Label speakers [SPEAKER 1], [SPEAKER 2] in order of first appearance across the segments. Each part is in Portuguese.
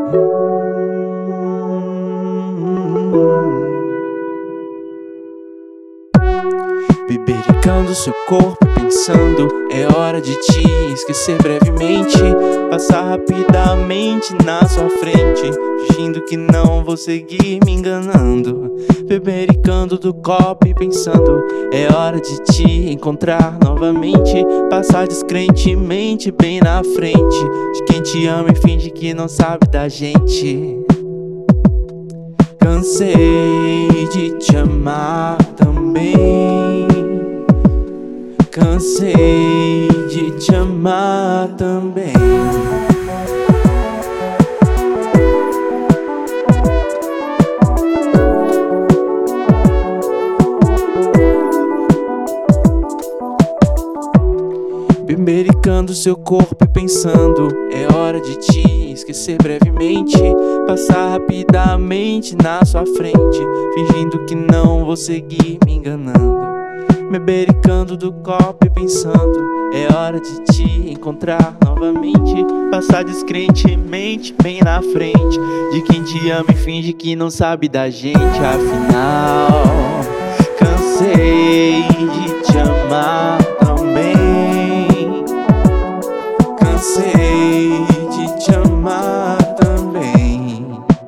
[SPEAKER 1] Bebericando seu corpo, pensando, é hora de te esquecer brevemente. Passar rapidamente na sua frente, fingindo que não vou seguir me enganando. Bebericando do copo e pensando, é hora de te encontrar novamente. Passar descrentemente bem na frente de quem te ama e finge que não sabe da gente. Cansei de te amar também. Cansei de te amar também. Bebericando seu corpo e pensando, é hora de te esquecer brevemente. Passar rapidamente na sua frente, fingindo que não vou seguir me enganando. Bebericando do copo e pensando, é hora de te encontrar novamente. Passar descrentemente bem na frente de quem te ama e finge que não sabe da gente. Afinal, cansei de te amar também. Cansei de te amar também.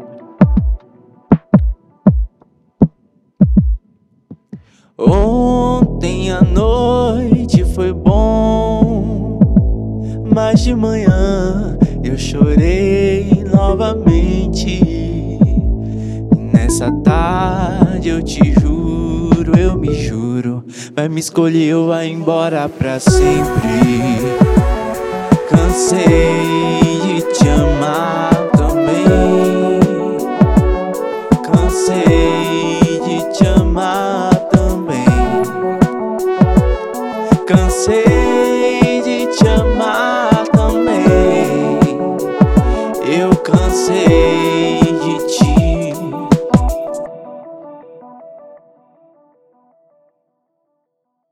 [SPEAKER 1] Ontem à noite foi bom, mas de manhã eu chorei novamente. E nessa tarde eu te juro, eu me juro, vai me escolher ou vai embora pra sempre. Cansei de te amar também. Cansei de te amar também. Cansei de te amar também. Eu cansei